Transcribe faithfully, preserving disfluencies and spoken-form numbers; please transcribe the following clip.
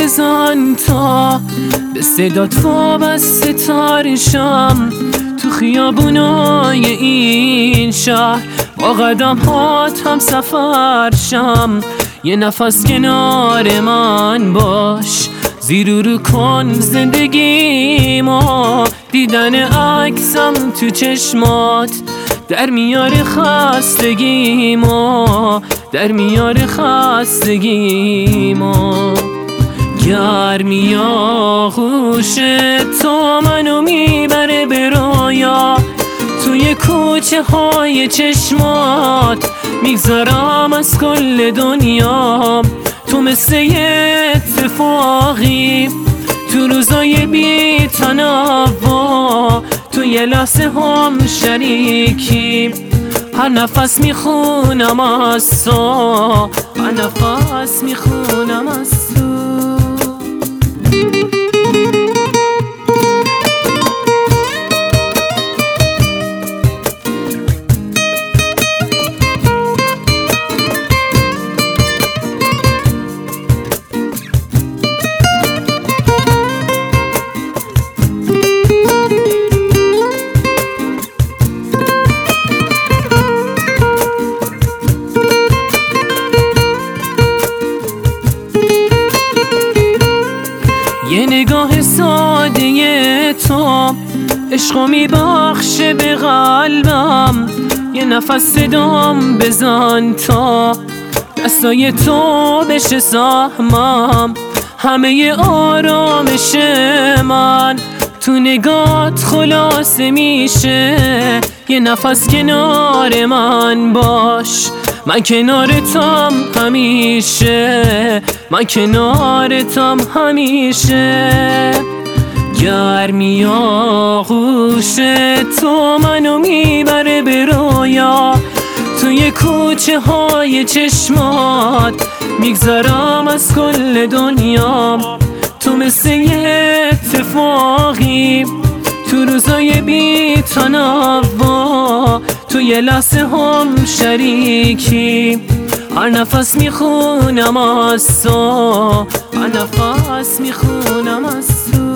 بزن تا به صدات وابسته تارشم تو خیابونای این شهر، با قدم هات هم سفر شم. یه نفس کنار من باش، زیر و رو کن زندگیمو. دیدن عکسم تو چشمات در میار خستگیمو، در میار خستگیمو. گرمی آغوش تو منو میبره به رویا، توی کوچه های چشمات میگذرم از کل دنیا. تو مثل یه اتفاقی تو روزای بی تنوع، تو یه لحظه هم شریکی. هر نفس میخونم از تو، هر نفس میخونم از تو. یه نگاه ساده تو عشقو میبخشه به قلبم. یه نفس صدام بزن تا دستای تو بشه سهمم. همه آرامش من تو نگات خلاصه میشه. یه نفس کنار من باش، من کنارتم همیشه، من کنارتم همیشه. گرمی آغوش تو منو میبره به رویا، توی کوچه های چشمات میگذرم از کل دنیا. تو مثل یه اتفاقی تو روزای بی تنوع، تو یه لحظه هم شریکی. هر نفس میخونم از تو، هر نفس میخونم از تو.